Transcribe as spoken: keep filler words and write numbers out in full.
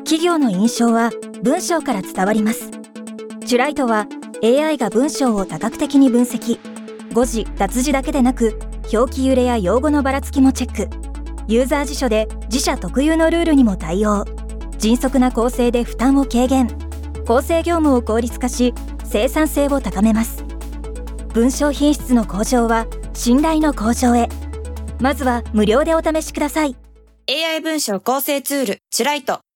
企業の印象は文章から伝わります。チュライトは エーアイ が文章を多角的に分析、誤字・脱字だけでなく表記揺れや用語のばらつきもチェック。ユーザー辞書で自社特有のルールにも対応。迅速な構成で負担を軽減。構成業務を効率化し生産性を高めます。文章品質の向上は信頼の向上へ。まずは無料でお試しください。 エーアイ 文章構成ツールチュライト。